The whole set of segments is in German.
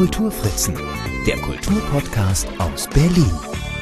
Kulturfritzen, der Kulturpodcast aus Berlin.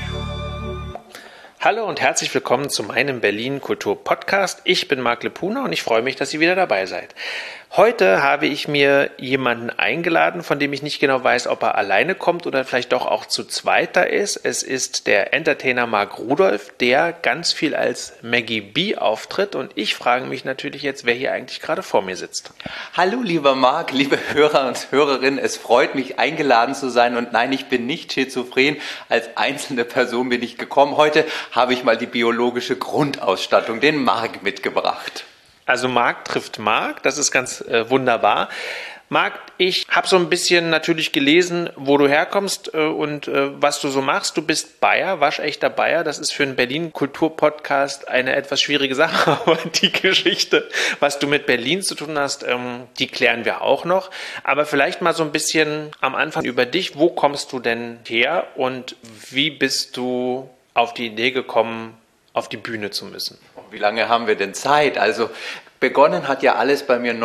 Hallo und herzlich willkommen zu meinem Berlin Kultur Podcast. Ich bin Marc Lepuna und ich freue mich, dass ihr wieder dabei seid. Heute habe ich mir jemanden eingeladen, von dem ich nicht genau weiß, ob er alleine kommt oder vielleicht doch auch zu zweit da ist. Es ist der Entertainer Marc Rudolph, der ganz viel als Maggie B auftritt. Und ich frage mich natürlich jetzt, wer hier eigentlich gerade vor mir sitzt. Hallo lieber Marc, liebe Hörer und Hörerinnen, es freut mich, eingeladen zu sein. Und nein, ich bin nicht schizophren, als einzelne Person bin ich gekommen. Heute habe ich mal die biologische Grundausstattung, den Marc, mitgebracht. Also Marc trifft Marc, das ist ganz wunderbar. Marc, ich habe so ein bisschen natürlich gelesen, wo du herkommst und was du so machst. Du bist Bayer, waschechter Bayer. Das ist für einen Berlin-Kultur-Podcast eine etwas schwierige Sache. Aber die Geschichte, was du mit Berlin zu tun hast, die klären wir auch noch. Aber vielleicht mal so ein bisschen am Anfang über dich. Wo kommst du denn her und wie bist du auf die Idee gekommen, auf die Bühne zu müssen? Wie lange haben wir denn Zeit? Also begonnen hat ja alles bei mir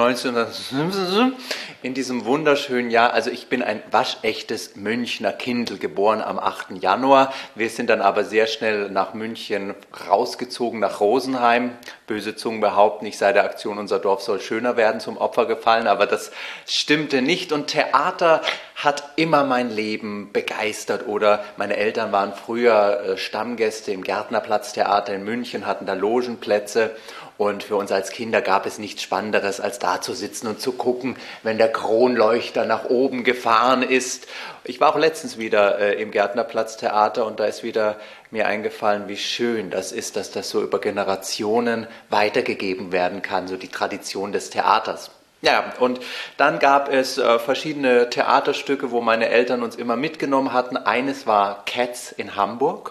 1900 in diesem wunderschönen Jahr. Also ich bin ein waschechtes Münchner Kindl, geboren am 8. Januar. Wir sind dann aber sehr schnell nach München rausgezogen, nach Rosenheim. Böse Zungen behaupten, ich sei der Aktion Unser Dorf soll schöner werden zum Opfer gefallen, aber das stimmte nicht. Und Theater hat immer mein Leben begeistert. Oder meine Eltern waren früher Stammgäste im Gärtnerplatztheater in München, hatten da Logenplätze. Und für uns als Kinder gab es nichts Spannenderes, als da zu sitzen und zu gucken, wenn der Kronleuchter nach oben gefahren ist. Ich war auch letztens wieder im Gärtnerplatztheater und da ist wieder mir eingefallen, wie schön das ist, dass das so über Generationen weitergegeben werden kann, so die Tradition des Theaters. Ja, und dann gab es verschiedene Theaterstücke, wo meine Eltern uns immer mitgenommen hatten. Eines war Cats in Hamburg.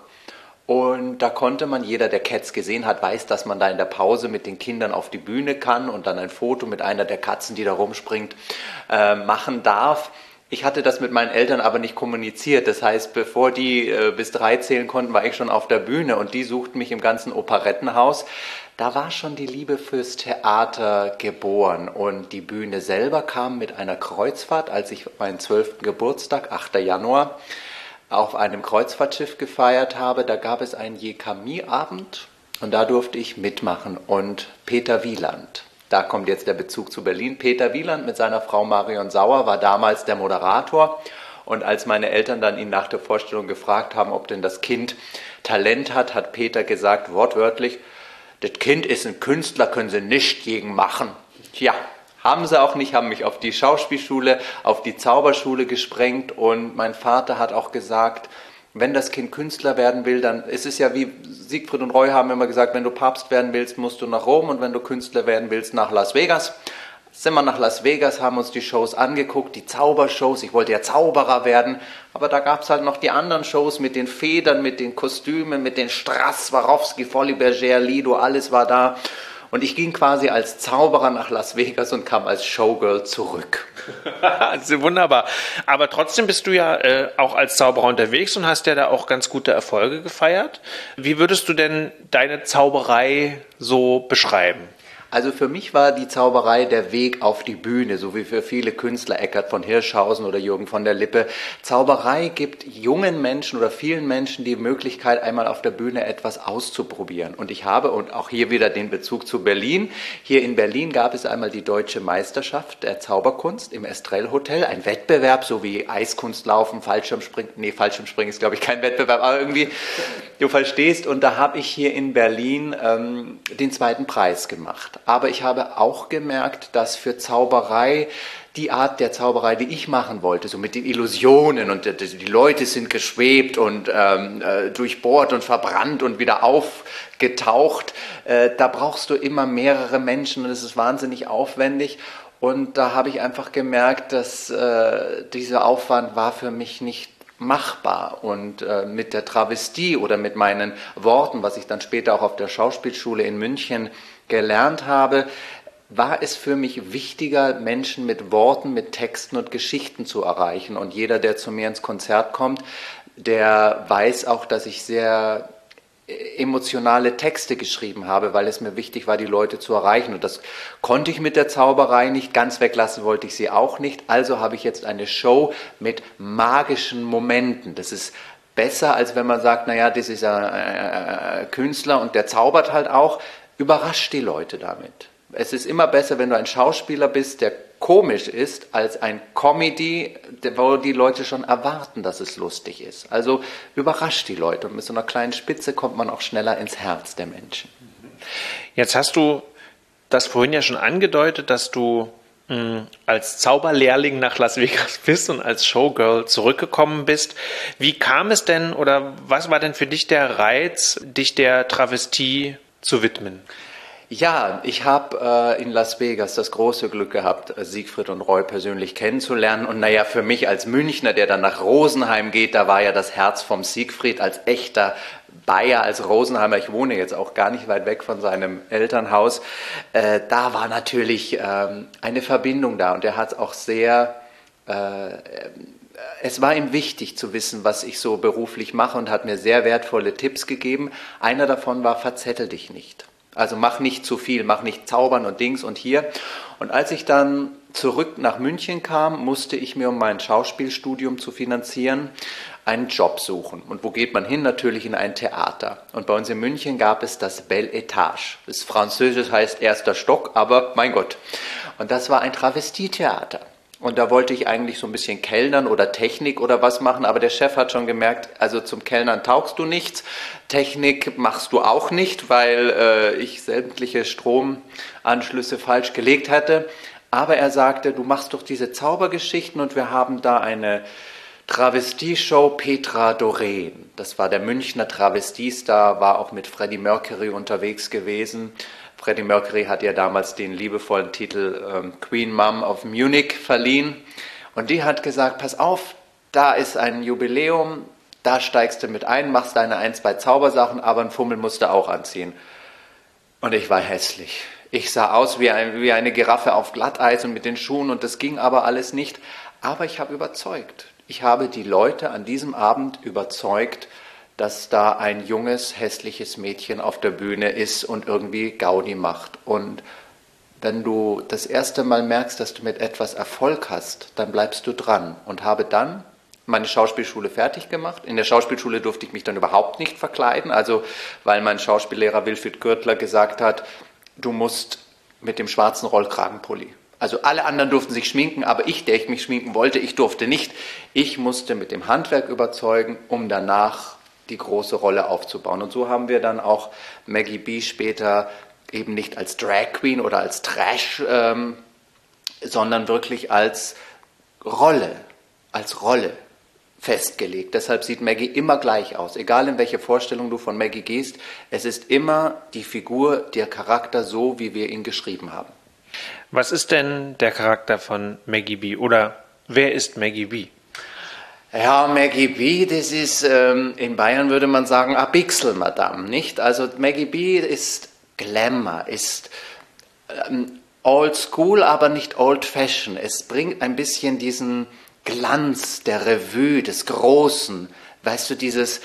Und da konnte man, jeder, der Cats gesehen hat, weiß, dass man da in der Pause mit den Kindern auf die Bühne kann und dann ein Foto mit einer der Katzen, die da rumspringt, machen darf. Ich hatte das mit meinen Eltern aber nicht kommuniziert. Das heißt, bevor die bis 3 zählen konnten, war ich schon auf der Bühne und die suchten mich im ganzen Operettenhaus. Da war schon die Liebe fürs Theater geboren und die Bühne selber kam mit einer Kreuzfahrt, als ich meinen 12. Geburtstag, 8. Januar, auf einem Kreuzfahrtschiff gefeiert habe. Da gab es einen Jekami-Abend und da durfte ich mitmachen. Und Peter Wieland, da kommt jetzt der Bezug zu Berlin. Peter Wieland mit seiner Frau Marion Sauer war damals der Moderator. Und als meine Eltern dann ihn nach der Vorstellung gefragt haben, ob denn das Kind Talent hat, hat Peter gesagt, wortwörtlich, das Kind ist ein Künstler, können Sie nicht gegen machen. Tja, haben sie auch nicht, haben mich auf die Schauspielschule, auf die Zauberschule gesprengt und mein Vater hat auch gesagt, wenn das Kind Künstler werden will, dann ist es ja wie Siegfried und Roy haben immer gesagt, wenn du Papst werden willst, musst du nach Rom und wenn du Künstler werden willst, nach Las Vegas. Sind wir nach Las Vegas, haben uns die Shows angeguckt, die Zaubershows, ich wollte ja Zauberer werden, aber da gab es halt noch die anderen Shows mit den Federn, mit den Kostümen, mit den Strass, Swarovski, Folies Bergère, Lido, alles war da. Und ich ging quasi als Zauberer nach Las Vegas und kam als Showgirl zurück. Also wunderbar. Aber trotzdem bist du ja auch als Zauberer unterwegs und hast ja da auch ganz gute Erfolge gefeiert. Wie würdest du denn deine Zauberei so beschreiben? Also für mich war die Zauberei der Weg auf die Bühne, so wie für viele Künstler, Eckart von Hirschhausen oder Jürgen von der Lippe. Zauberei gibt jungen Menschen oder vielen Menschen die Möglichkeit, einmal auf der Bühne etwas auszuprobieren. Und ich habe, und auch hier wieder den Bezug zu Berlin, hier in Berlin gab es einmal die Deutsche Meisterschaft der Zauberkunst im Estrell Hotel, ein Wettbewerb, so wie Eiskunstlaufen, Fallschirmspringen, Fallschirmspringen ist glaube ich kein Wettbewerb, aber irgendwie, du verstehst, und da habe ich hier in Berlin den 2. Preis gemacht. Aber ich habe auch gemerkt, dass für Zauberei, die Art der Zauberei, die ich machen wollte, so mit den Illusionen und die Leute sind geschwebt und durchbohrt und verbrannt und wieder aufgetaucht, da brauchst du immer mehrere Menschen und es ist wahnsinnig aufwendig. Und da habe ich einfach gemerkt, dass dieser Aufwand war für mich nicht machbar und mit der Travestie oder mit meinen Worten, was ich dann später auch auf der Schauspielschule in München gelernt habe, war es für mich wichtiger, Menschen mit Worten, mit Texten und Geschichten zu erreichen. Und jeder, der zu mir ins Konzert kommt, der weiß auch, dass ich sehr emotionale Texte geschrieben habe, weil es mir wichtig war, die Leute zu erreichen. Und das konnte ich mit der Zauberei nicht. Ganz weglassen wollte ich sie auch nicht. Also habe ich jetzt eine Show mit magischen Momenten. Das ist besser, als wenn man sagt, naja, das ist ein Künstler und der zaubert halt auch. Überrascht die Leute damit. Es ist immer besser, wenn du ein Schauspieler bist, der komisch ist, als ein Comedy, wo die Leute schon erwarten, dass es lustig ist. Also überrascht die Leute und mit so einer kleinen Spitze kommt man auch schneller ins Herz der Menschen. Jetzt hast du das vorhin ja schon angedeutet, dass du als Zauberlehrling nach Las Vegas bist und als Showgirl zurückgekommen bist. Wie kam es denn oder was war denn für dich der Reiz, dich der Travestie zu widmen? Ja, ich habe in Las Vegas das große Glück gehabt, Siegfried und Roy persönlich kennenzulernen. Und naja, für mich als Münchner, der dann nach Rosenheim geht, da war ja das Herz vom Siegfried als echter Bayer, als Rosenheimer. Ich wohne jetzt auch gar nicht weit weg von seinem Elternhaus. Da war natürlich eine Verbindung da und er hat auch sehr... Es war ihm wichtig zu wissen, was ich so beruflich mache und hat mir sehr wertvolle Tipps gegeben. Einer davon war, verzettel dich nicht. Also mach nicht zu viel, mach nicht zaubern und Dings und hier. Und als ich dann zurück nach München kam, musste ich mir, um mein Schauspielstudium zu finanzieren, einen Job suchen. Und wo geht man hin? Natürlich in ein Theater. Und bei uns in München gab es das Belle Etage. Das Französisch heißt erster Stock, aber mein Gott. Und das war ein Travestietheater. Und da wollte ich eigentlich so ein bisschen Kellnern oder Technik oder was machen, aber der Chef hat schon gemerkt, also zum Kellnern taugst du nichts, Technik machst du auch nicht, weil ich sämtliche Stromanschlüsse falsch gelegt hatte. Aber er sagte, du machst doch diese Zaubergeschichten und wir haben da eine Travestie-Show Petra Doreen. Das war der Münchner Travestiestar, war auch mit Freddie Mercury unterwegs gewesen. Freddie Mercury hat ja damals den liebevollen Titel Queen Mum of Munich verliehen. Und die hat gesagt, pass auf, da ist ein Jubiläum, da steigst du mit ein, machst deine 1, 2 Zaubersachen, aber einen Fummel musst du auch anziehen. Und ich war hässlich. Ich sah aus wie eine Giraffe auf Glatteis und mit den Schuhen und das ging aber alles nicht. Aber ich habe überzeugt. Ich habe die Leute an diesem Abend überzeugt, dass da ein junges, hässliches Mädchen auf der Bühne ist und irgendwie Gaudi macht. Und wenn du das erste Mal merkst, dass du mit etwas Erfolg hast, dann bleibst du dran. Und habe dann meine Schauspielschule fertig gemacht. In der Schauspielschule durfte ich mich dann überhaupt nicht verkleiden, also weil mein Schauspiellehrer Wilfried Gürtler gesagt hat, du musst mit dem schwarzen Rollkragenpulli. Also alle anderen durften sich schminken, aber ich, der ich mich schminken wollte, ich durfte nicht. Ich musste mit dem Handwerk überzeugen, um danach die große Rolle aufzubauen. Und so haben wir dann auch Maggie B. später eben nicht als Drag Queen oder als Trash, sondern wirklich als Rolle festgelegt. Deshalb sieht Maggie immer gleich aus. Egal in welche Vorstellung du von Maggie gehst, es ist immer die Figur, der Charakter so, wie wir ihn geschrieben haben. Was ist denn der Charakter von Maggie B. oder wer ist Maggie B.? Ja, Maggie B., das ist, in Bayern würde man sagen, a Bixel, Madame, nicht? Also Maggie B. ist Glamour, ist old school, aber nicht old fashion. Es bringt ein bisschen diesen Glanz der Revue, des Großen, weißt du, dieses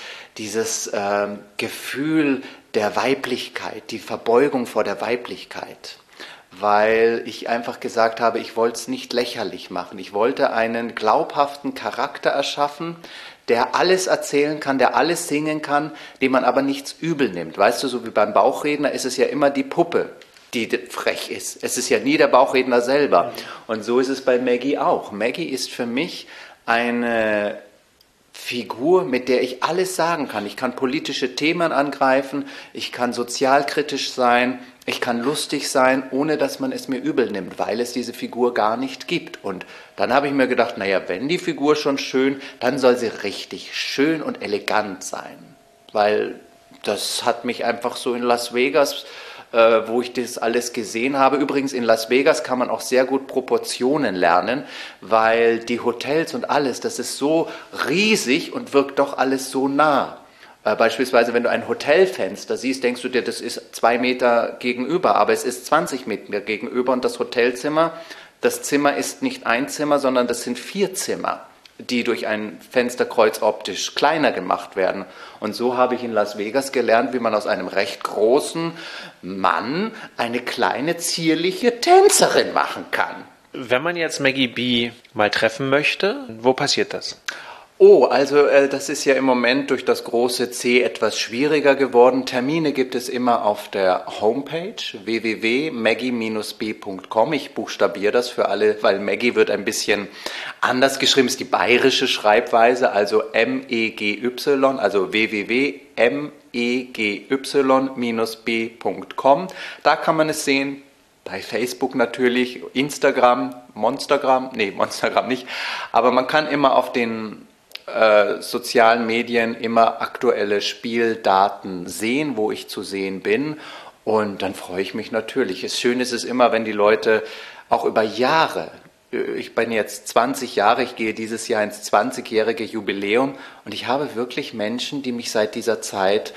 Gefühl der Weiblichkeit, die Verbeugung vor der Weiblichkeit. Weil ich einfach gesagt habe, ich wollte es nicht lächerlich machen. Ich wollte einen glaubhaften Charakter erschaffen, der alles erzählen kann, der alles singen kann, dem man aber nichts übel nimmt. Weißt du, so wie beim Bauchredner ist es ja immer die Puppe, die frech ist. Es ist ja nie der Bauchredner selber. Und so ist es bei Maggie auch. Maggie ist für mich eine Figur, mit der ich alles sagen kann. Ich kann politische Themen angreifen, ich kann sozialkritisch sein, ich kann lustig sein, ohne dass man es mir übel nimmt, weil es diese Figur gar nicht gibt. Und dann habe ich mir gedacht, naja, wenn die Figur schon schön, dann soll sie richtig schön und elegant sein. Weil das hat mich einfach so in Las Vegas, wo ich das alles gesehen habe. Übrigens in Las Vegas kann man auch sehr gut Proportionen lernen, weil die Hotels und alles, das ist so riesig und wirkt doch alles so nah. Beispielsweise, wenn du ein Hotelfenster siehst, denkst du dir, das ist 2 Meter gegenüber, aber es ist 20 Meter gegenüber und das Hotelzimmer, das Zimmer ist nicht ein Zimmer, sondern das sind 4 Zimmer. die durch ein Fensterkreuz optisch kleiner gemacht werden. Und so habe ich in Las Vegas gelernt, wie man aus einem recht großen Mann eine kleine, zierliche Tänzerin machen kann. Wenn man jetzt Maggie B mal treffen möchte, wo passiert das? Oh, also das ist ja im Moment durch das große C etwas schwieriger geworden. Termine gibt es immer auf der Homepage www.maggie-b.com. Ich buchstabiere das für alle, weil Maggie wird ein bisschen anders geschrieben, ist die bayerische Schreibweise, also M-E-G-Y, also www.megyy-b.com. Da kann man es sehen. Bei Facebook natürlich, Instagram, Monstergram nicht, aber man kann immer auf den sozialen Medien immer aktuelle Spieldaten sehen, wo ich zu sehen bin, und dann freue ich mich natürlich. Schön ist es immer, wenn die Leute auch über Jahre, ich bin jetzt 20 Jahre, ich gehe dieses Jahr ins 20-jährige Jubiläum, und ich habe wirklich Menschen, die mich seit dieser Zeit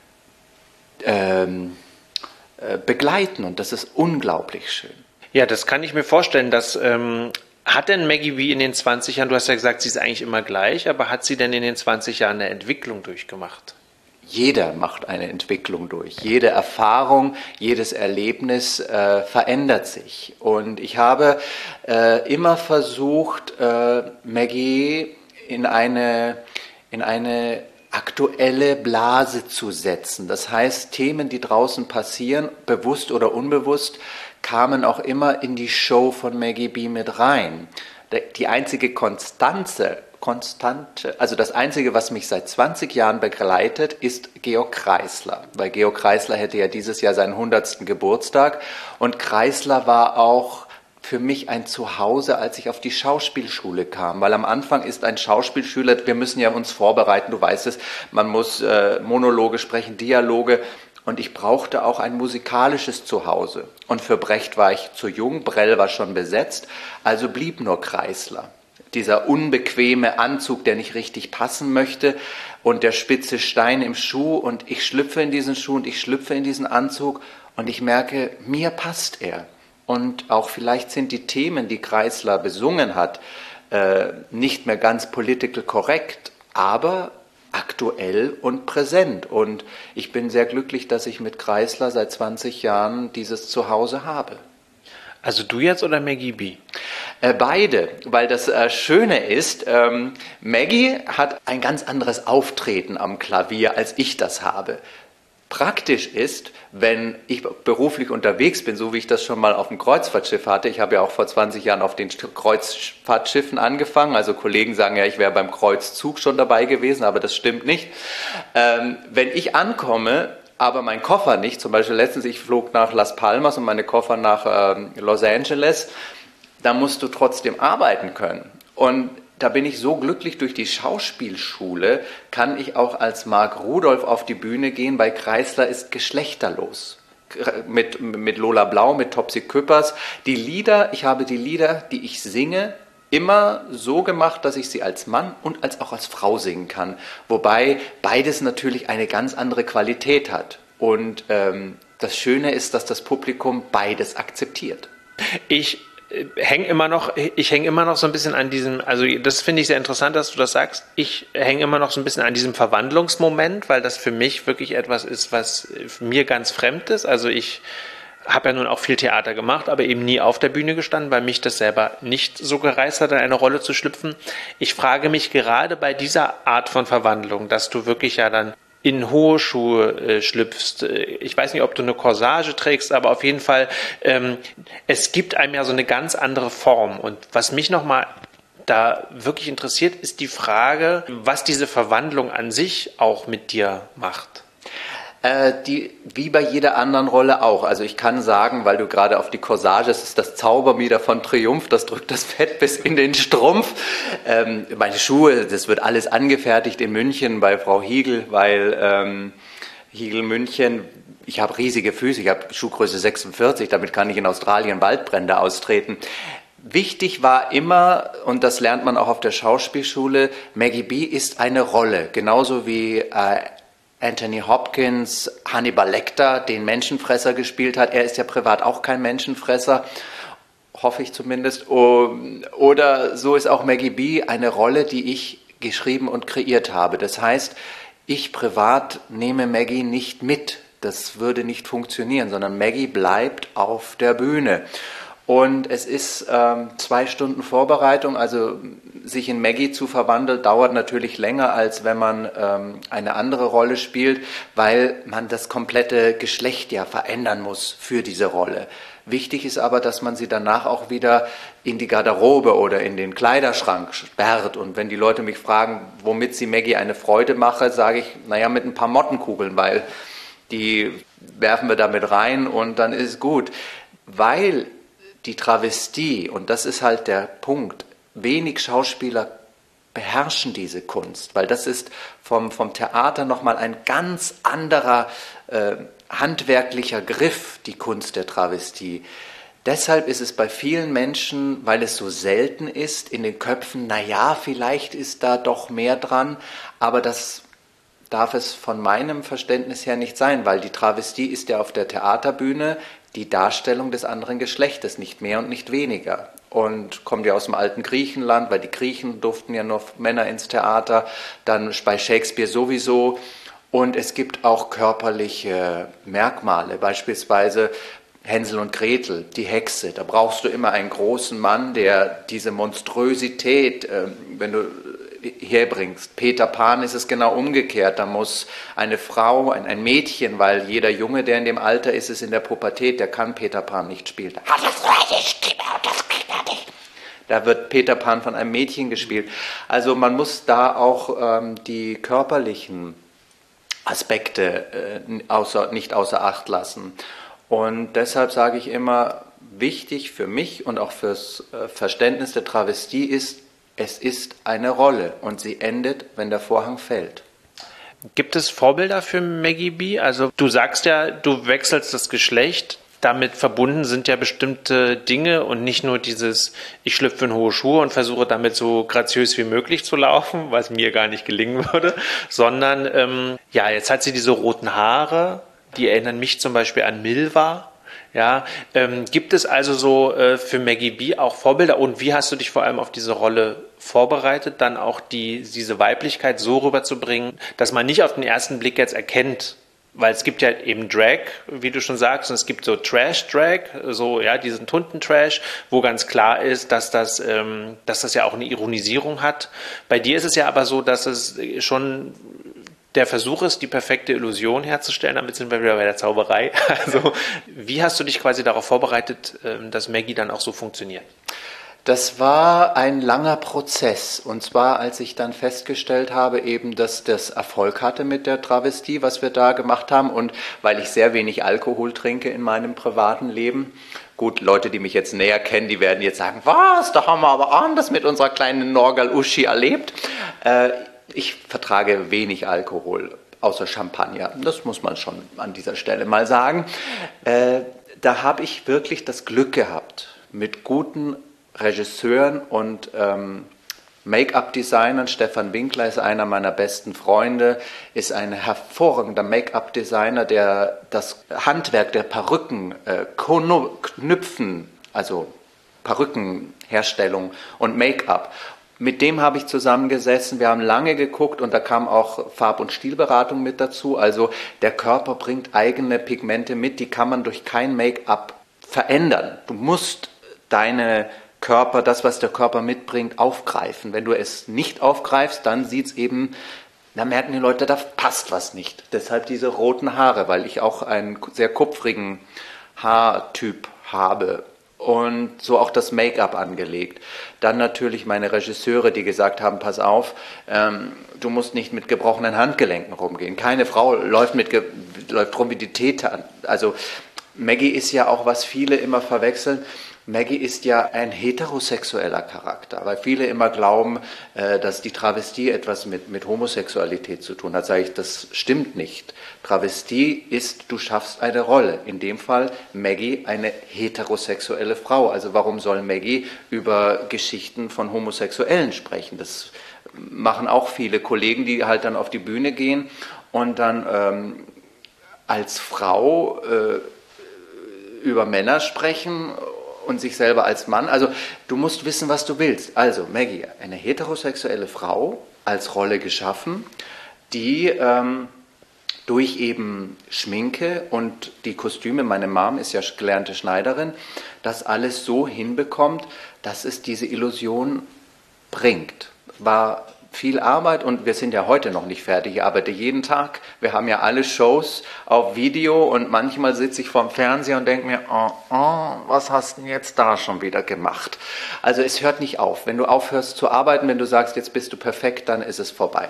begleiten, und das ist unglaublich schön. Ja, das kann ich mir vorstellen, dass hat denn Maggie B in den 20 Jahren, du hast ja gesagt, sie ist eigentlich immer gleich, aber hat sie denn in den 20 Jahren eine Entwicklung durchgemacht? Jeder macht eine Entwicklung durch. Jede Erfahrung, jedes Erlebnis verändert sich. Und ich habe immer versucht, Maggie in eine aktuelle Blase zu setzen. Das heißt, Themen, die draußen passieren, bewusst oder unbewusst, kamen auch immer in die Show von Maggie B mit rein. Die einzige Konstante, also das Einzige, was mich seit 20 Jahren begleitet, ist Georg Kreisler. Weil Georg Kreisler hätte ja dieses Jahr seinen 100. Geburtstag, und Kreisler war auch für mich ein Zuhause, als ich auf die Schauspielschule kam. Weil am Anfang ist ein Schauspielschüler, wir müssen ja uns vorbereiten, du weißt es, man muss Monologe sprechen, Dialoge. Und ich brauchte auch ein musikalisches Zuhause. Und für Brecht war ich zu jung, Brel war schon besetzt, also blieb nur Kreisler. Dieser unbequeme Anzug, der nicht richtig passen möchte, und der spitze Stein im Schuh, und ich schlüpfe in diesen Schuh und ich schlüpfe in diesen Anzug, und ich merke, mir passt er. Und auch vielleicht sind die Themen, die Kreisler besungen hat, nicht mehr ganz political correct, aber aktuell und präsent. Und ich bin sehr glücklich, dass ich mit Kreisler seit 20 Jahren dieses Zuhause habe. Also du jetzt oder Maggie B? Beide, weil das Schöne ist, Maggie hat ein ganz anderes Auftreten am Klavier, als ich das habe. Praktisch ist, wenn ich beruflich unterwegs bin, so wie ich das schon mal auf dem Kreuzfahrtschiff hatte. Ich habe ja auch vor 20 Jahren auf den Kreuzfahrtschiffen angefangen. Also Kollegen sagen ja, ich wäre beim Kreuzzug schon dabei gewesen, aber das stimmt nicht. Wenn ich ankomme, aber mein Koffer nicht, zum Beispiel letztens, ich flog nach Las Palmas und meine Koffer nach Los Angeles, da musst du trotzdem arbeiten können. Und da bin ich so glücklich, durch die Schauspielschule kann ich auch als Marc Rudolph auf die Bühne gehen, weil Kreisler ist geschlechterlos. Mit Lola Blau, mit Topsy Küppers. Ich habe die Lieder, die ich singe, immer so gemacht, dass ich sie als Mann und auch als Frau singen kann. Wobei beides natürlich eine ganz andere Qualität hat. Und das Schöne ist, dass das Publikum beides akzeptiert. Ich hänge immer noch so ein bisschen an diesem, also das finde ich sehr interessant, dass du das sagst. Ich hänge immer noch so ein bisschen an diesem Verwandlungsmoment, weil das für mich wirklich etwas ist, was mir ganz fremd ist. Also ich habe ja nun auch viel Theater gemacht, aber eben nie auf der Bühne gestanden, weil mich das selber nicht so gereizt hat, in eine Rolle zu schlüpfen. Ich frage mich gerade bei dieser Art von Verwandlung, dass du wirklich ja dann in hohe Schuhe schlüpfst. Ich weiß nicht, ob du eine Corsage trägst, aber auf jeden Fall, es gibt einem ja so eine ganz andere Form. Und was mich nochmal da wirklich interessiert, ist die Frage, was diese Verwandlung an sich auch mit dir macht. Wie bei jeder anderen Rolle auch. Also ich kann sagen, weil du gerade auf die Corsage, es ist das Zaubermieder von Triumph, das drückt das Fett bis in den Strumpf. Meine Schuhe, das wird alles angefertigt in München bei Frau Hiegel, weil Hiegel München, ich habe riesige Füße, ich habe Schuhgröße 46, damit kann ich in Australien Waldbrände austreten. Wichtig war immer, und das lernt man auch auf der Schauspielschule, Maggie B ist eine Rolle, genauso wie Anthony Hopkins, Hannibal Lecter, den Menschenfresser gespielt hat. Er ist ja privat auch kein Menschenfresser. hoffe ich zumindest. Oder so ist auch Maggie B. eine Rolle, die ich geschrieben und kreiert habe. Das heißt, ich privat nehme Maggie nicht mit. Das würde nicht funktionieren, sondern Maggie bleibt auf der Bühne. Und es ist 2 Stunden Vorbereitung, also sich in Maggie zu verwandeln, dauert natürlich länger, als wenn man eine andere Rolle spielt, weil man das komplette Geschlecht ja verändern muss für diese Rolle. Wichtig ist aber, dass man sie danach auch wieder in die Garderobe oder in den Kleiderschrank sperrt. Und wenn die Leute mich fragen, womit sie Maggie eine Freude mache, sage ich, naja, mit ein paar Mottenkugeln, weil die werfen wir damit rein und dann ist es gut. Weil die Travestie, und das ist halt der Punkt, wenig Schauspieler beherrschen diese Kunst, weil das ist vom Theater nochmal ein ganz anderer handwerklicher Griff, die Kunst der Travestie. Deshalb ist es bei vielen Menschen, weil es so selten ist, in den Köpfen, naja, vielleicht ist da doch mehr dran, aber das darf es von meinem Verständnis her nicht sein, weil die Travestie ist ja auf der Theaterbühne die Darstellung des anderen Geschlechtes, nicht mehr und nicht weniger. Und kommt ja aus dem alten Griechenland, weil die Griechen durften ja nur Männer ins Theater, dann bei Shakespeare sowieso. Und es gibt auch körperliche Merkmale, beispielsweise Hänsel und Gretel, die Hexe. Da brauchst du immer einen großen Mann, der diese Monströsität, wenn du herbringst. Peter Pan ist es genau umgekehrt. Da muss eine Frau, ein Mädchen, weil jeder Junge, der in dem Alter ist, ist in der Pubertät, der kann Peter Pan nicht spielen. Da wird Peter Pan von einem Mädchen gespielt. Also man muss da auch die körperlichen Aspekte nicht außer Acht lassen. Und deshalb sage ich immer, wichtig für mich und auch fürs Verständnis der Travestie ist, es ist eine Rolle und sie endet, wenn der Vorhang fällt. Gibt es Vorbilder für Maggie B? Also du sagst ja, du wechselst das Geschlecht. Damit verbunden sind ja bestimmte Dinge und nicht nur dieses, ich schlüpfe in hohe Schuhe und versuche damit so graziös wie möglich zu laufen, was mir gar nicht gelingen würde, sondern ja, jetzt hat sie diese roten Haare, die erinnern mich zum Beispiel an Milva. Ja, gibt es also so für Maggie B auch Vorbilder und wie hast du dich vor allem auf diese Rolle vorbereitet, dann auch diese Weiblichkeit so rüberzubringen, dass man nicht auf den ersten Blick jetzt erkennt, weil es gibt ja eben Drag, wie du schon sagst, und es gibt so Trash-Drag, so ja diesen Tunten-Trash, wo ganz klar ist, dass das ja auch eine Ironisierung hat. Bei dir ist es ja aber so, dass es schon der Versuch ist, die perfekte Illusion herzustellen, damit sind wir wieder bei der Zauberei. Also, wie hast du dich quasi darauf vorbereitet, dass Maggie dann auch so funktioniert? Das war ein langer Prozess. Und zwar, als ich dann festgestellt habe, eben, dass das Erfolg hatte mit der Travestie, was wir da gemacht haben. Und weil ich sehr wenig Alkohol trinke in meinem privaten Leben. Gut, Leute, die mich jetzt näher kennen, die werden jetzt sagen, was, da haben wir aber anders mit unserer kleinen Norgal-Uschi erlebt. Ich vertrage wenig Alkohol, außer Champagner. Das muss man schon an dieser Stelle mal sagen. Da habe ich wirklich das Glück gehabt, mit guten Regisseuren und Make-up-Designern. Stefan Winkler ist einer meiner besten Freunde, ist ein hervorragender Make-up-Designer, der das Handwerk der Perücken, Knüpfen, also Perückenherstellung und Make-up. Mit dem habe ich zusammengesessen, wir haben lange geguckt und da kam auch Farb- und Stilberatung mit dazu. Also der Körper bringt eigene Pigmente mit, die kann man durch kein Make-up verändern. Du musst deine Körper, das, was der Körper mitbringt, aufgreifen. Wenn du es nicht aufgreifst, dann sieht es eben, da merken die Leute, da passt was nicht. Deshalb diese roten Haare, weil ich auch einen sehr kupfrigen Haartyp habe. Und so auch das Make-up angelegt. Dann natürlich meine Regisseure, die gesagt haben, pass auf, du musst nicht mit gebrochenen Handgelenken rumgehen. Keine Frau läuft rum wie die Täter. Also Maggie ist ja auch, was viele immer verwechseln, Maggie ist ja ein heterosexueller Charakter, weil viele immer glauben, dass die Travestie etwas mit Homosexualität zu tun hat. Sage ich, das stimmt nicht. Travestie ist, du schaffst eine Rolle. In dem Fall Maggie eine heterosexuelle Frau. Also warum soll Maggie über Geschichten von Homosexuellen sprechen? Das machen auch viele Kollegen, die halt dann auf die Bühne gehen und dann als Frau über Männer sprechen und sich selber als Mann. Also du musst wissen, was du willst. Also Maggie, eine heterosexuelle Frau als Rolle geschaffen, die durch eben Schminke und die Kostüme, meine Mom ist ja gelernte Schneiderin, das alles so hinbekommt, dass es diese Illusion bringt. War viel Arbeit und wir sind ja heute noch nicht fertig. Ich arbeite jeden Tag. Wir haben ja alle Shows auf Video und manchmal sitze ich vorm Fernseher und denke mir, was hast du denn jetzt da schon wieder gemacht? Also es hört nicht auf. Wenn du aufhörst zu arbeiten, wenn du sagst, jetzt bist du perfekt, dann ist es vorbei.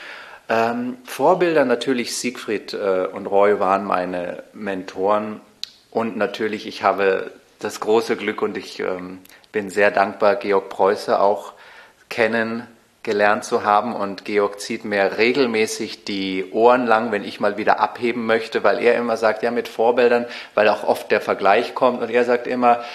Vorbilder natürlich Siegfried und Roy waren meine Mentoren und natürlich ich habe das große Glück und ich bin sehr dankbar, Georg Preuße auch kennengelernt zu haben und Georg zieht mir regelmäßig die Ohren lang, wenn ich mal wieder abheben möchte, weil er immer sagt, ja mit Vorbildern, weil auch oft der Vergleich kommt und er sagt immer,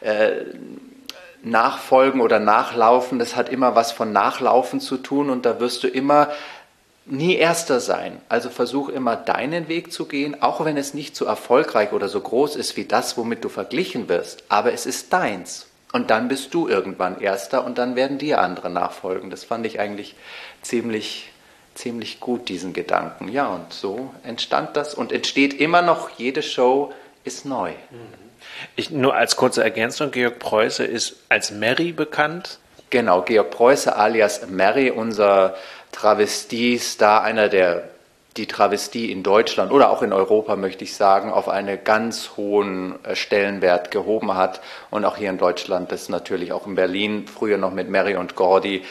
Nachfolgen oder Nachlaufen, das hat immer was von Nachlaufen zu tun und da wirst du immer nie Erster sein. Also versuch immer deinen Weg zu gehen, auch wenn es nicht so erfolgreich oder so groß ist wie das, womit du verglichen wirst. Aber es ist deins. Und dann bist du irgendwann Erster und dann werden dir andere nachfolgen. Das fand ich eigentlich ziemlich gut, diesen Gedanken. Ja, und so entstand das und entsteht immer noch. Jede Show ist neu. Nur als kurze Ergänzung, Georg Preuße ist als Mary bekannt. Genau, Georg Preuße alias Mary, unser Travestie-Star, einer der die Travestie in Deutschland oder auch in Europa, möchte ich sagen, auf einen ganz hohen Stellenwert gehoben hat und auch hier in Deutschland, das natürlich auch in Berlin, früher noch mit Mary und Gordy,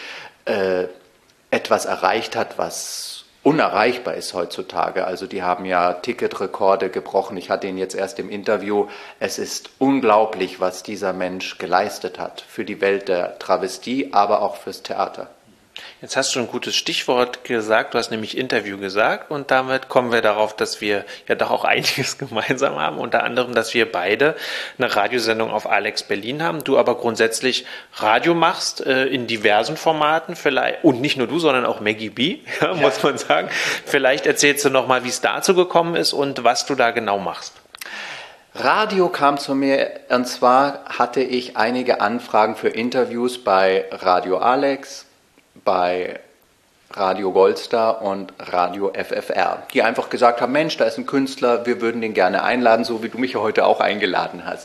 etwas erreicht hat, was unerreichbar ist heutzutage. Also die haben ja Ticketrekorde gebrochen. Ich hatte ihn jetzt erst im Interview. Es ist unglaublich, was dieser Mensch geleistet hat für die Welt der Travestie, aber auch fürs Theater. Jetzt hast du ein gutes Stichwort gesagt, du hast nämlich Interview gesagt und damit kommen wir darauf, dass wir ja doch auch einiges gemeinsam haben, unter anderem, dass wir beide eine Radiosendung auf Alex Berlin haben, du aber grundsätzlich Radio machst in diversen Formaten, vielleicht, und nicht nur du, sondern auch Maggie B, ja, muss man sagen. Vielleicht erzählst du nochmal, wie es dazu gekommen ist und was du da genau machst. Radio kam zu mir und zwar hatte ich einige Anfragen für Interviews bei Radio Alex, bei Radio Goldstar und Radio FFR, die einfach gesagt haben, Mensch, da ist ein Künstler, wir würden den gerne einladen, so wie du mich ja heute auch eingeladen hast.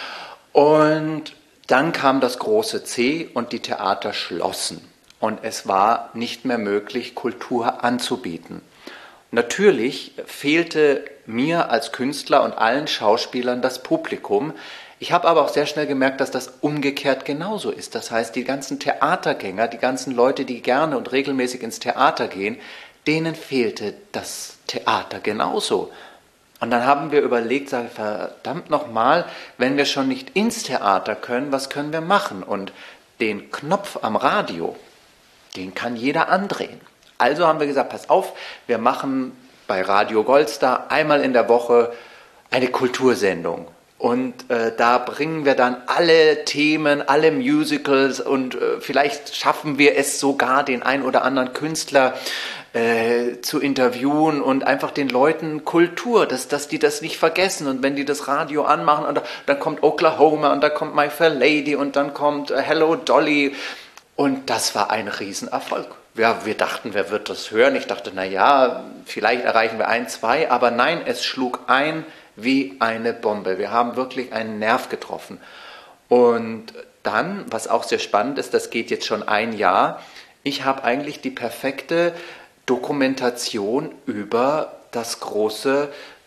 Und dann kam das große C und die Theater schlossen und es war nicht mehr möglich, Kultur anzubieten. Natürlich fehlte mir als Künstler und allen Schauspielern das Publikum. Ich habe aber auch sehr schnell gemerkt, dass das umgekehrt genauso ist. Das heißt, die ganzen Theatergänger, die ganzen Leute, die gerne und regelmäßig ins Theater gehen, denen fehlte das Theater genauso. Und dann haben wir überlegt, sagen, verdammt nochmal, wenn wir schon nicht ins Theater können, was können wir machen? Und den Knopf am Radio, den kann jeder andrehen. Also haben wir gesagt, pass auf, wir machen bei Radio Goldstar einmal in der Woche eine Kultursendung. Und da bringen wir dann alle Themen, alle Musicals und vielleicht schaffen wir es sogar, den ein oder anderen Künstler zu interviewen und einfach den Leuten Kultur, dass die das nicht vergessen. Und wenn die das Radio anmachen, und dann kommt Oklahoma und dann kommt My Fair Lady und dann kommt Hello Dolly. Und das war ein Riesenerfolg. Ja, wir dachten, wer wird das hören? Ich dachte, naja, vielleicht erreichen wir 1, 2, aber nein, es schlug ein wie eine Bombe. Wir haben wirklich einen Nerv getroffen. Und dann, was auch sehr spannend ist, das geht jetzt schon ein Jahr, ich habe eigentlich die perfekte Dokumentation über das große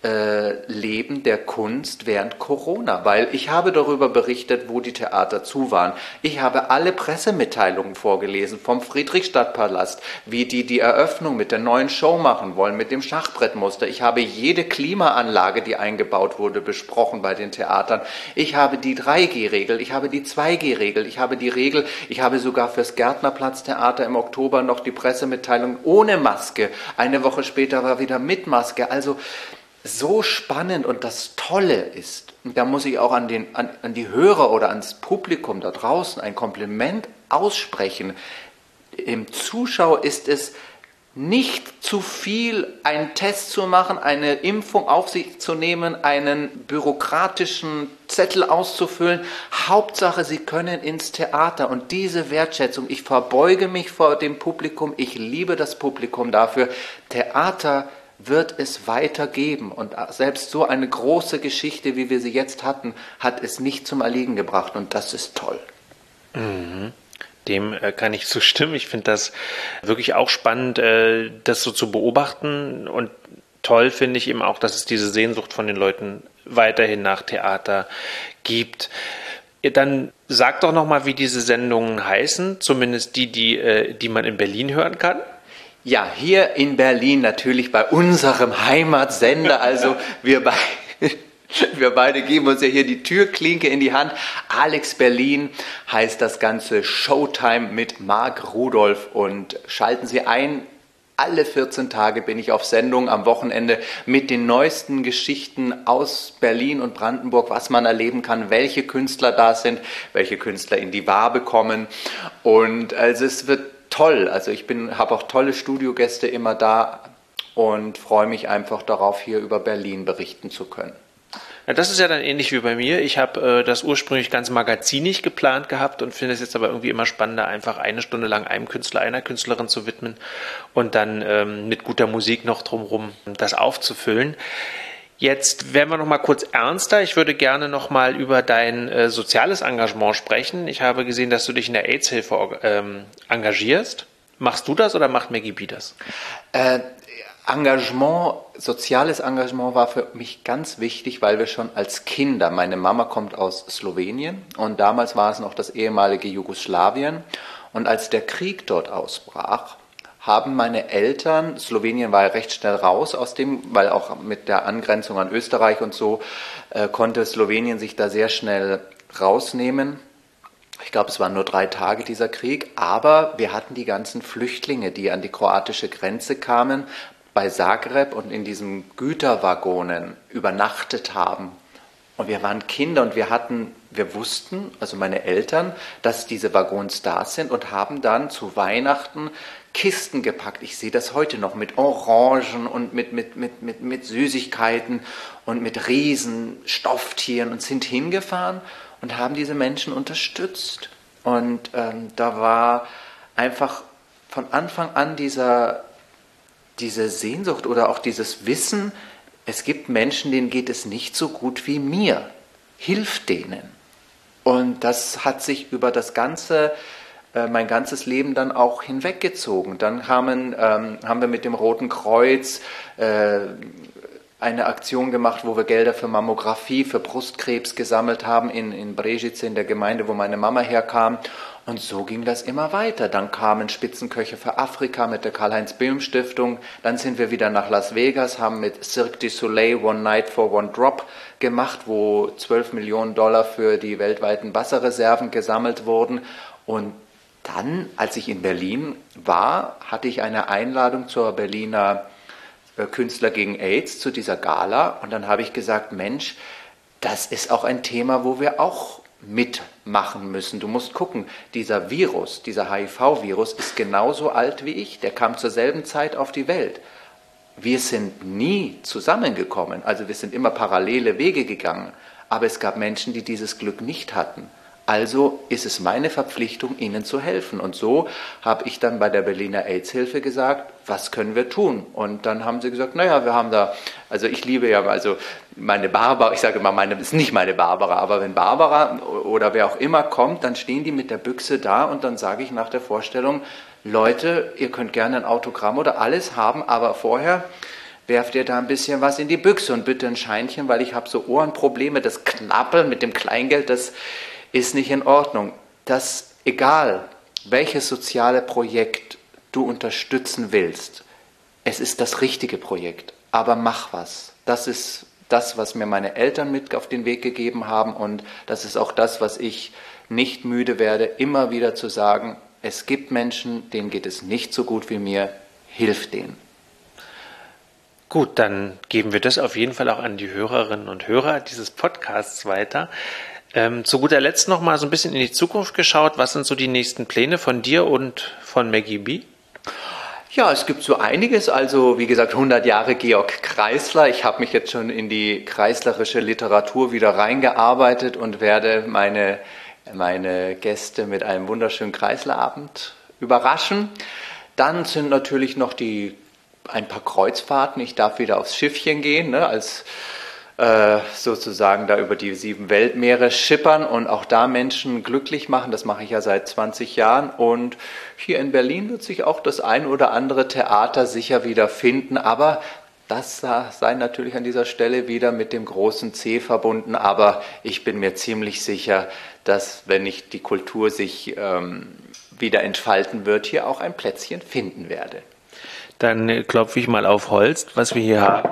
Leben der Kunst während Corona, weil ich habe darüber berichtet, wo die Theater zu waren. Ich habe alle Pressemitteilungen vorgelesen vom Friedrichstadtpalast, wie die Eröffnung mit der neuen Show machen wollen, mit dem Schachbrettmuster. Ich habe jede Klimaanlage, die eingebaut wurde, besprochen bei den Theatern. Ich habe die 3G-Regel, ich habe die 2G-Regel, ich habe die Regel, ich habe sogar fürs Gärtnerplatztheater im Oktober noch die Pressemitteilung ohne Maske. Eine Woche später war wieder mit Maske. Also so spannend und das Tolle ist, und da muss ich auch an die Hörer oder ans Publikum da draußen ein Kompliment aussprechen. Im Zuschauer ist es nicht zu viel einen Test zu machen, eine Impfung auf sich zu nehmen, einen bürokratischen Zettel auszufüllen. Hauptsache, Sie können ins Theater. Und diese Wertschätzung, ich verbeuge mich vor dem Publikum, ich liebe das Publikum dafür. Theater wird es weitergeben. Und selbst so eine große Geschichte, wie wir sie jetzt hatten, hat es nicht zum Erliegen gebracht. Und das ist toll. Mhm. Dem kann ich zustimmen. Ich finde das wirklich auch spannend, das so zu beobachten. Und toll finde ich eben auch, dass es diese Sehnsucht von den Leuten weiterhin nach Theater gibt. Dann sag doch nochmal, wie diese Sendungen heißen, zumindest die man in Berlin hören kann. Ja, hier in Berlin natürlich bei unserem Heimatsender, also wir beide geben uns ja hier die Türklinke in die Hand. Alex Berlin heißt das Ganze, Showtime mit Marc Rudolph, und schalten Sie ein. Alle 14 Tage bin ich auf Sendung am Wochenende mit den neuesten Geschichten aus Berlin und Brandenburg, was man erleben kann, welche Künstler da sind, welche Künstler in die Wabe kommen. Und also es wird toll. Also ich habe auch tolle Studiogäste immer da und freue mich einfach darauf, hier über Berlin berichten zu können. Ja, das ist ja dann ähnlich wie bei mir. Ich habe das ursprünglich ganz magazinig geplant gehabt und finde es jetzt aber irgendwie immer spannender, einfach eine Stunde lang einem Künstler, einer Künstlerin zu widmen und dann mit guter Musik noch drumherum das aufzufüllen. Jetzt werden wir noch mal kurz ernster. Ich würde gerne noch mal über dein soziales Engagement sprechen. Ich habe gesehen, dass du dich in der AIDS-Hilfe engagierst. Machst du das oder macht Maggie B das? Engagement, soziales Engagement war für mich ganz wichtig, weil wir schon als Kinder, meine Mama kommt aus Slowenien und damals war es noch das ehemalige Jugoslawien, und als der Krieg dort ausbrach, haben meine Eltern, Slowenien war ja recht schnell raus aus dem, weil auch mit der Angrenzung an Österreich und so konnte Slowenien sich da sehr schnell rausnehmen. Ich glaube, es waren nur 3 Tage dieser Krieg, aber wir hatten die ganzen Flüchtlinge, die an die kroatische Grenze kamen, bei Zagreb und in diesen Güterwaggonen übernachtet haben. Und wir waren Kinder und wir wussten, also meine Eltern, dass diese Waggons da sind und haben dann zu Weihnachten Kisten gepackt. Ich sehe das heute noch mit Orangen und mit Süßigkeiten und mit riesen Stofftieren und sind hingefahren und haben diese Menschen unterstützt. Und da war einfach von Anfang an diese Sehnsucht oder auch dieses Wissen, es gibt Menschen, denen geht es nicht so gut wie mir. Hilf denen. Und das hat sich über mein ganzes Leben dann auch hinweggezogen. Dann haben wir mit dem Roten Kreuz eine Aktion gemacht, wo wir Gelder für Mammographie, für Brustkrebs gesammelt haben in Brežice, in der Gemeinde, wo meine Mama herkam. Und so ging das immer weiter. Dann kamen Spitzenköche für Afrika mit der Karl-Heinz-Böhm-Stiftung. Dann sind wir wieder nach Las Vegas, haben mit Cirque du Soleil One Night for One Drop gemacht, wo $12 Millionen für die weltweiten Wasserreserven gesammelt wurden. Und dann, als ich in Berlin war, hatte ich eine Einladung zur Berliner Künstler gegen AIDS, zu dieser Gala. Und dann habe ich gesagt, Mensch, das ist auch ein Thema, wo wir auch mitmachen müssen. Du musst gucken, dieser Virus, dieser HIV-Virus ist genauso alt wie ich. Der kam zur selben Zeit auf die Welt. Wir sind nie zusammengekommen. Also wir sind immer parallele Wege gegangen. Aber es gab Menschen, die dieses Glück nicht hatten. Also ist es meine Verpflichtung, ihnen zu helfen. Und so habe ich dann bei der Berliner AIDS-Hilfe gesagt, was können wir tun? Und dann haben sie gesagt, naja, wir haben da, also ich liebe ja, also meine Barbara, ich sage immer, ist nicht meine Barbara, aber wenn Barbara oder wer auch immer kommt, dann stehen die mit der Büchse da und dann sage ich nach der Vorstellung, Leute, ihr könnt gerne ein Autogramm oder alles haben, aber vorher werft ihr da ein bisschen was in die Büchse und bitte ein Scheinchen, weil ich habe so Ohrenprobleme, das Knappeln mit dem Kleingeld, das ist nicht in Ordnung. Das, egal welches soziale Projekt du unterstützen willst, es ist das richtige Projekt, aber mach was. Das ist das, was mir meine Eltern mit auf den Weg gegeben haben und das ist auch das, was ich nicht müde werde, immer wieder zu sagen, es gibt Menschen, denen geht es nicht so gut wie mir, hilf denen. Gut, dann geben wir das auf jeden Fall auch an die Hörerinnen und Hörer dieses Podcasts weiter. Zu guter Letzt noch mal so ein bisschen in die Zukunft geschaut. Was sind so die nächsten Pläne von dir und von Maggie B? Ja, es gibt so einiges. Also wie gesagt, 100 Jahre Georg Kreisler. Ich habe mich jetzt schon in die kreislerische Literatur wieder reingearbeitet und werde meine Gäste mit einem wunderschönen Kreislerabend überraschen. Dann sind natürlich noch ein paar Kreuzfahrten. Ich darf wieder aufs Schiffchen gehen, ne, als sozusagen da über die 7 Weltmeere schippern und auch da Menschen glücklich machen. Das mache ich ja seit 20 Jahren. Und hier in Berlin wird sich auch das ein oder andere Theater sicher wieder finden. Aber das sei natürlich an dieser Stelle wieder mit dem großen C verbunden. Aber ich bin mir ziemlich sicher, dass, wenn nicht die Kultur sich wieder entfalten wird, hier auch ein Plätzchen finden werde. Dann klopfe ich mal auf Holz, was wir hier haben.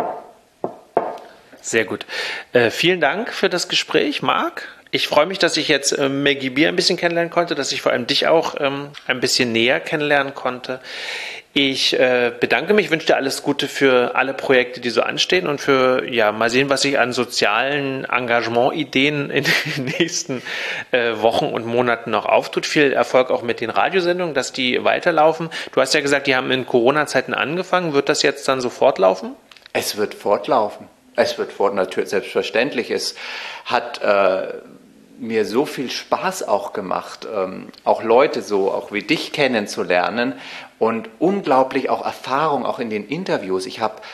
Sehr gut. Vielen Dank für das Gespräch, Marc. Ich freue mich, dass ich jetzt Maggie Beer ein bisschen kennenlernen konnte, dass ich vor allem dich auch ein bisschen näher kennenlernen konnte. Ich bedanke mich, wünsche dir alles Gute für alle Projekte, die so anstehen und für, ja, mal sehen, was sich an sozialen Engagement-Ideen in den nächsten Wochen und Monaten noch auftut. Viel Erfolg auch mit den Radiosendungen, dass die weiterlaufen. Du hast ja gesagt, die haben in Corona-Zeiten angefangen. Wird das jetzt dann so fortlaufen? Es wird fortlaufen. Natürlich, selbstverständlich. Es hat mir so viel Spaß auch gemacht, auch Leute so, auch wie dich kennenzulernen und unglaublich auch Erfahrung, auch in den Interviews. Ich hab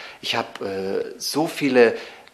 so viele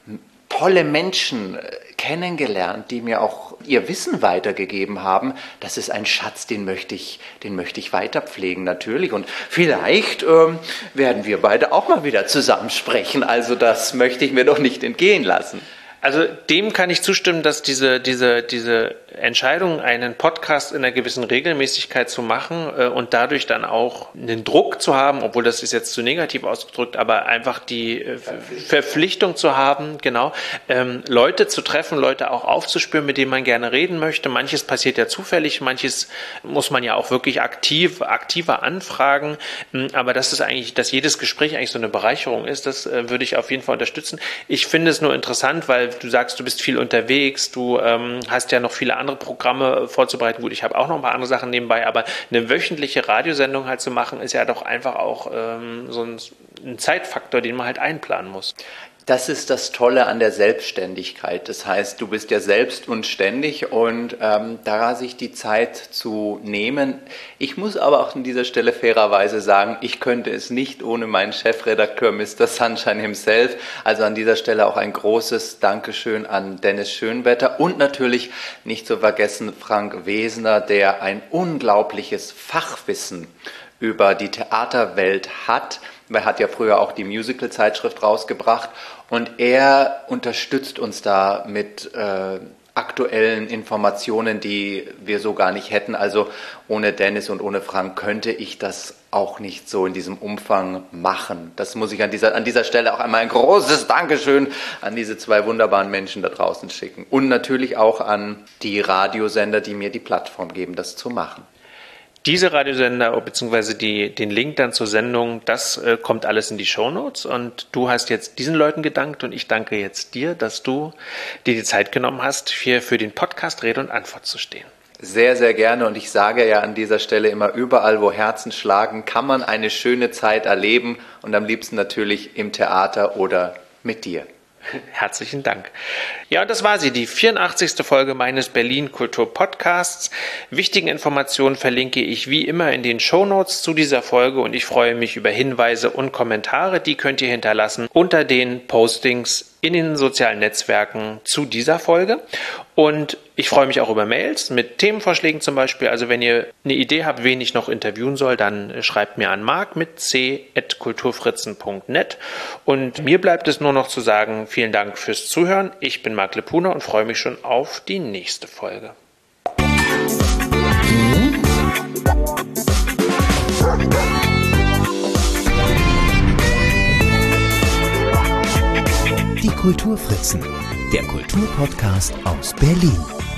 tolle Menschen kennengelernt, die mir auch ihr Wissen weitergegeben haben. Das ist ein Schatz, den möchte ich weiter pflegen, natürlich. Und vielleicht werden wir beide auch mal wieder zusammen sprechen. Also das möchte ich mir doch nicht entgehen lassen. Also dem kann ich zustimmen, dass diese Entscheidung, einen Podcast in einer gewissen Regelmäßigkeit zu machen und dadurch dann auch einen Druck zu haben, obwohl das ist jetzt zu negativ ausgedrückt, aber einfach die Verpflichtung zu haben, genau, Leute zu treffen, Leute auch aufzuspüren, mit denen man gerne reden möchte. Manches passiert ja zufällig, manches muss man ja auch wirklich aktiver anfragen, aber dass jedes Gespräch eigentlich so eine Bereicherung ist, das würde ich auf jeden Fall unterstützen. Ich finde es nur interessant, weil du sagst, du bist viel unterwegs, du hast ja noch viele andere Programme vorzubereiten. Gut, ich habe auch noch ein paar andere Sachen nebenbei, aber eine wöchentliche Radiosendung halt zu machen, ist ja doch einfach auch so ein Zeitfaktor, den man halt einplanen muss. Das ist das Tolle an der Selbstständigkeit. Das heißt, du bist ja selbst und ständig und da sich die Zeit zu nehmen. Ich muss aber auch an dieser Stelle fairerweise sagen, ich könnte es nicht ohne meinen Chefredakteur Mr. Sunshine himself. Also an dieser Stelle auch ein großes Dankeschön an Dennis Schönwetter und natürlich nicht zu vergessen Frank Wesner, der ein unglaubliches Fachwissen über die Theaterwelt hat. Er hat ja früher auch die Musical-Zeitschrift rausgebracht und er unterstützt uns da mit aktuellen Informationen, die wir so gar nicht hätten. Also ohne Dennis und ohne Frank könnte ich das auch nicht so in diesem Umfang machen. Das muss ich an dieser Stelle auch einmal ein großes Dankeschön an diese 2 wunderbaren Menschen da draußen schicken. Und natürlich auch an die Radiosender, die mir die Plattform geben, das zu machen. Diese Radiosender bzw. den Link dann zur Sendung, das kommt alles in die Shownotes und du hast jetzt diesen Leuten gedankt und ich danke jetzt dir, dass du dir die Zeit genommen hast, hier für den Podcast Rede und Antwort zu stehen. Sehr, sehr gerne und ich sage ja an dieser Stelle immer, überall wo Herzen schlagen, kann man eine schöne Zeit erleben und am liebsten natürlich im Theater oder mit dir. Herzlichen Dank. Ja, das war sie, die 84. Folge meines Berlin Kultur Podcasts. Wichtige Informationen verlinke ich wie immer in den Shownotes zu dieser Folge und ich freue mich über Hinweise und Kommentare. Die könnt ihr hinterlassen unter den Postings in den sozialen Netzwerken zu dieser Folge. Und ich freue mich auch über Mails mit Themenvorschlägen zum Beispiel. Also wenn ihr eine Idee habt, wen ich noch interviewen soll, dann schreibt mir an marc mit c@kulturfritzen.net. Und mir bleibt es nur noch zu sagen, vielen Dank fürs Zuhören. Ich bin Marc Lepuna und freue mich schon auf die nächste Folge. Die Kulturfritzen, der Kulturpodcast aus Berlin.